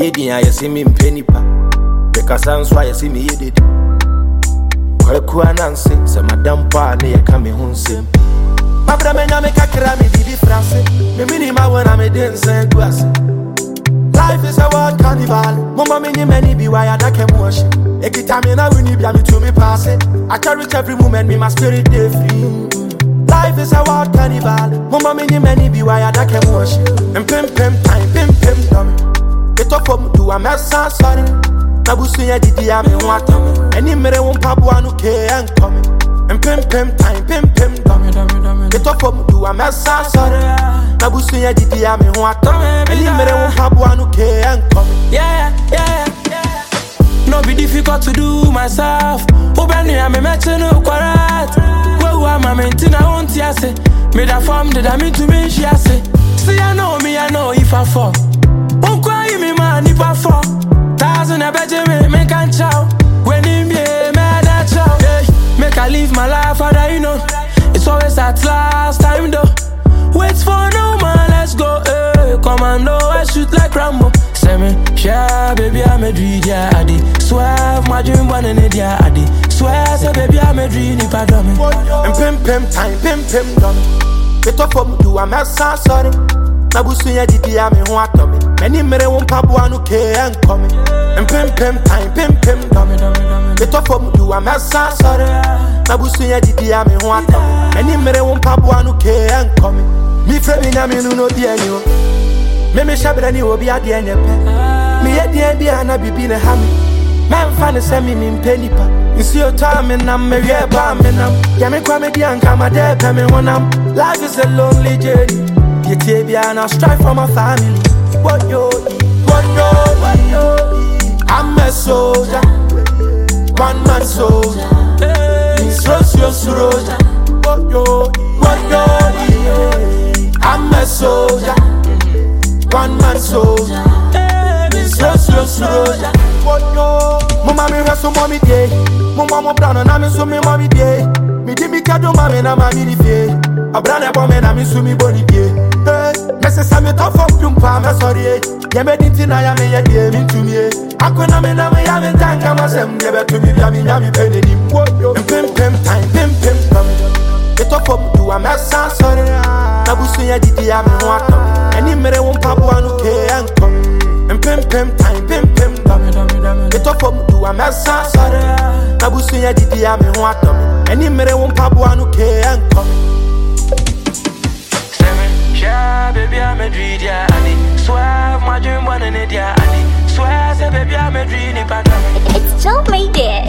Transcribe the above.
yedi ya see me penipa. Because I'm why you see me yedi. Kwaku ananse se madam pa ne ye ka me ho nsem. Mabra me nyame kakra me bibi frase. Me minima when me dance guase. Life is a wild carnival. Mama me ni many be why I can wash. Ekitamina we ni bia me to me pass it. I cherish every moment me my spirit dey free. Life is a wild carnival. Mama me ni many be why I can wash. And pim time pim dummy. Get up from do a mess sorry. Na busu ya didi ya me wata me. Any mere won pabwa no ke and come. And pim time pim dummy. Get up from do a mess sorry. Na busu ya didi ya me wata me. Any mere won pabwa no ke and come. Yeah. No be difficult to do myself. Obani ame meche no kwarat. Who am I maintain I want ya say. Me da form did I mean to me she say. See I know if I fall. Won't cry me man if I fall. Thousand a beje me can chow. When him be me that chow. Make I live my life other you know. It's always at last time though. Wait for no man, let's go. Commando, I shoot like Rambo. Say me, yeah, baby, I'm a dream, yeah, I did. Swear, my dream one in it, yeah, I did. Swear, say, baby, I'm a dream, if I don't. And pim time, pim dummy. Get up from do a mess, sorry. Nabusu ya didi ya me wata me. Many mere won pabwa no ke and come. And pim time, pim dummy. Get up from do a mess, sorry. Nabusu ya didi ya me wata me. Many mere won pabwa no ke and come. Me frame na me no di anyo. Me shabra ni obi ade enyepe. Me yedi bia na bibi na ha me. Man fan se me penipa. Nsi o ta me na me we ba me na. Ya me kwa me di anka ma de pe me wonam. Life is a lonely journey. Yeti bia na strive for my family. What yo. I'm a soldier. One man soldier. It's soldier. What yo. I'm a soldier, one man soldier. Soldier. Mama me hustle mommy day. Mama brown and I'm so me mommy day. Me di me kado mama na mami di fe. A brown a bomb na me so me body day. Hey, message me top from Pumpa, me sorry. Ya me dinti na ya me ya dey me to me. Akona me na me ya me tanga masem. Ya be to me ya me penny di. Pim time pim dummy. Get up from do a mess sorry. Nabusu ya didi ya me wata. Any mere won pabwa no ke and come. And pim time pim dummy. Get up from do a mess sorry. Nabusu ya didi ya me wata. Any mere won pabwa no ke and come. Say me, yeah, baby I'm a dream, yeah, I did. Swear my dream one in it, yeah, I did. Swear say baby I'm a dream if I don't. It's Joe made it.